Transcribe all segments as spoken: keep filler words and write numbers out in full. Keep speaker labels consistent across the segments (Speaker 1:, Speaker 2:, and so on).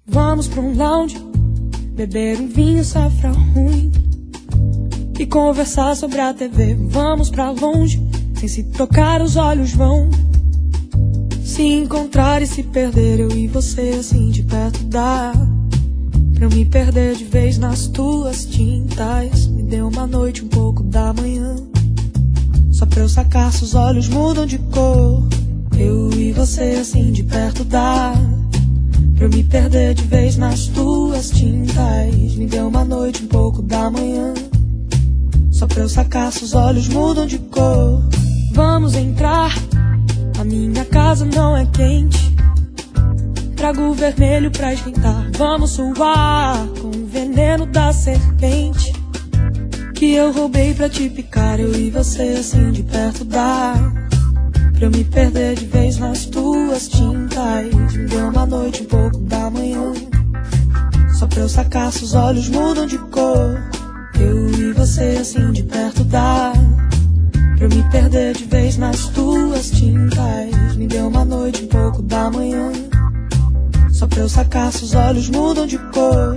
Speaker 1: Vamos pra um lounge, beber um vinho safra ruim e conversar sobre a T V. Vamos pra longe, sem se tocar os olhos vão se encontrar e se perder. Eu e você assim de perto dá pra eu me perder de vez nas tuas tintas. Me dê uma noite, um pouco da manhã, só pra eu sacar se os olhos mudam de cor. Eu e você assim de perto dá pra eu me perder de vez nas tuas tintas. Me dê uma noite, um pouco da manhã, só pra eu sacar se os olhos mudam de cor. Vamos entrar, a minha casa não é quente, trago o vermelho pra esquentar. Vamos suar com o veneno da serpente que eu roubei pra te picar. Eu e você assim de perto dá pra eu me perder de vez nas tuas tintas. Me dê uma noite, um pouco da manhã, só pra eu sacar se os olhos mudam de cor. Eu e você assim de perto dá pra eu me perder de vez nas tuas tintas. Me dê uma noite, um pouco da manhã, só pra eu sacar se os olhos mudam de cor.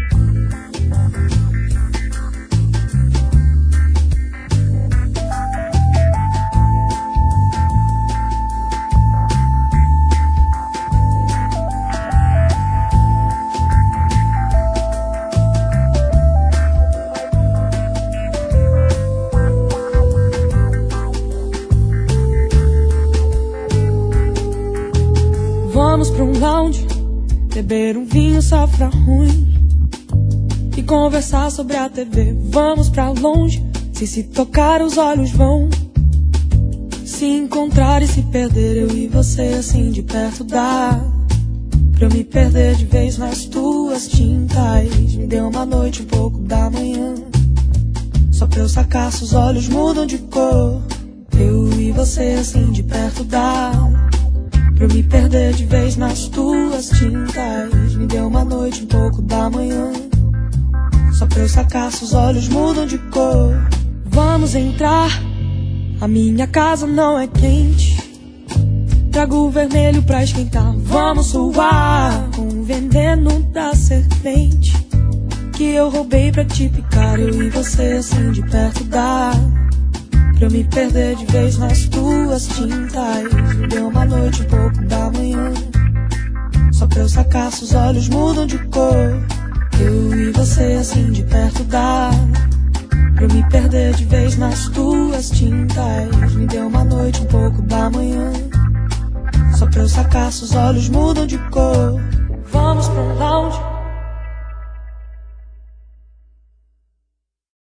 Speaker 1: Vamos pra um lounge, beber um vinho safra ruim e conversar sobre a T V. Vamos pra longe, se se tocar os olhos vão se encontrar e se perder. Eu e você assim de perto dá pra eu me perder de vez nas tuas tintas. Me dê uma noite, um pouco da manhã, só pra eu sacar se os olhos mudam de cor. Eu e você assim de perto dá pra eu me perder de vez nas tuas tintas. Me dê uma noite, um pouco da manhã, só pra eu sacar se os olhos mudam de cor. Vamos entrar, a minha casa não é quente, trago o vermelho pra esquentar. Vamos suar com o veneno da serpente que eu roubei pra te picar. Eu e você assim de perto dá pra eu me perder de vez nas tuas tintas. Me dê uma noite, um pouco da manhã, só pra eu sacar se os olhos mudam de cor. Eu e você assim de perto dá pra eu me perder de vez nas tuas tintas. Me dê uma noite, um pouco da manhã, só pra eu sacar se os olhos mudam de cor. Vamos pra